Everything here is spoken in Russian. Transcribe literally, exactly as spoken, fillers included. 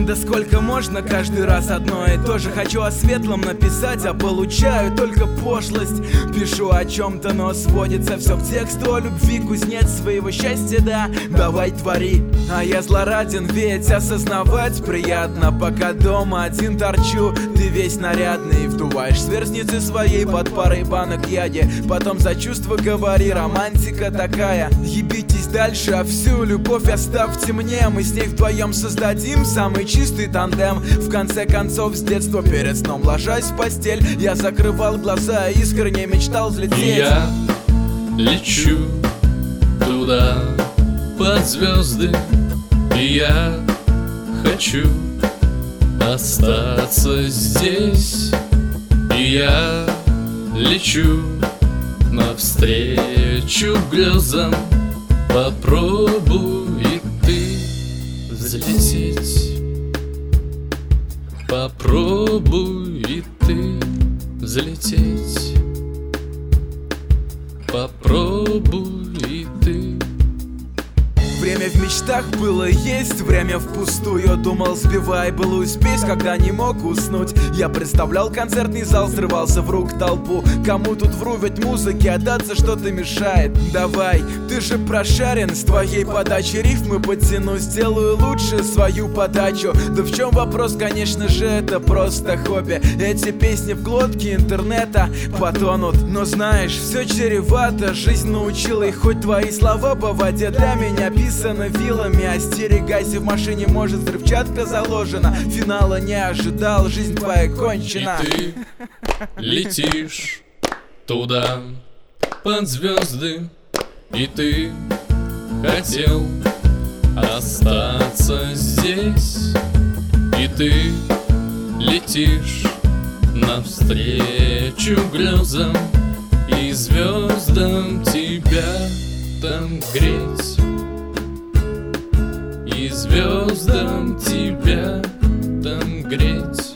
Да сколько можно каждый раз одно и то же. Хочу о светлом написать, а получаю только пошлость. Пишу о чем-то, но сводится все к тексту о любви, кузнец своего счастья, да. Давай твори, а я злораден, ведь осознавать приятно. Пока дома один торчу, ты весь нарядный. Вдуваешь сверстницы своей под парой банок яди. Потом за чувство говори, романтика такая. Ебитесь дальше, а всю любовь оставьте мне. Мы с ней вдвоем создадим самый чистый тандем. В конце концов, с детства перед сном ложась в постель, я закрывал глаза и искренне мечтал взлететь. И я лечу туда, под звезды, и я хочу остаться здесь. И я лечу навстречу грезам. Попробуй и ты взлететь. Попробуй и ты взлететь. Попробуй и ты. Время в мечтах было есть, время впустую. Думал, сбивай былую спесь, когда не мог уснуть. Я представлял концертный зал, срывался в рук толпу. Кому тут вру, ведь музыке отдаться что-то мешает. Давай, ты же прошарен, с твоей подачи рифмы подтяну. Сделаю лучше свою подачу. Да в чем вопрос, конечно же, это просто хобби. Эти песни в глотке интернета потонут. Но знаешь, все чревато, жизнь научила. И хоть твои слова по воде для меня писаны вилами, остерегайся, в машине может взрывчатка заложена. Финала не ожидал, жизнь твоя кончена. И ты летишь туда, под звезды, и ты хотел остаться здесь. И ты летишь навстречу грезам, и звездам тебя там греть. И звездам тебя там греть.